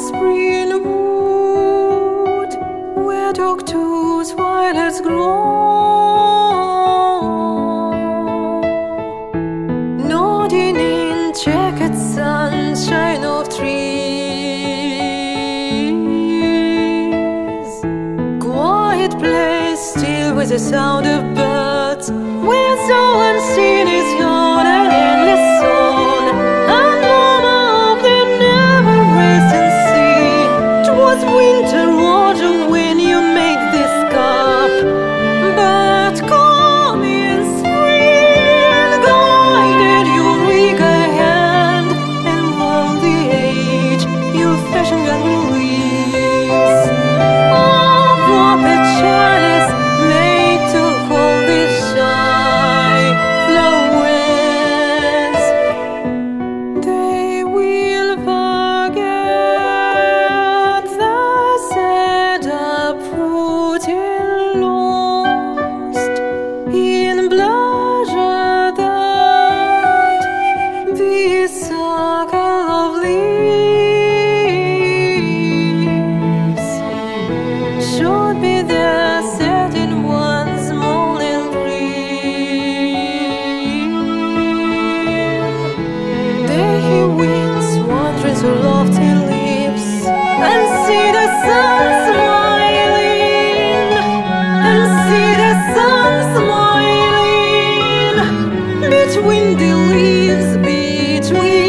spring wood, where dog to twilights grow, nodding in jacket sunshine of trees. Quiet place, still with the sound of birds, where so unseen is gone an endless song, and murmur of the never-resting sea. 'Twas winter water when you made this cup, but coming spring guided your eager hand, and while the age your fashion got release of proper chalice made to hold these shy flowers. They will forget the sad uprooting lost in pleasure that this circle of leaves should be there set in one's morning dream. There he wins, wandering to lofty lips, and see the sun smiling, and see the sun smiling between the leaves, between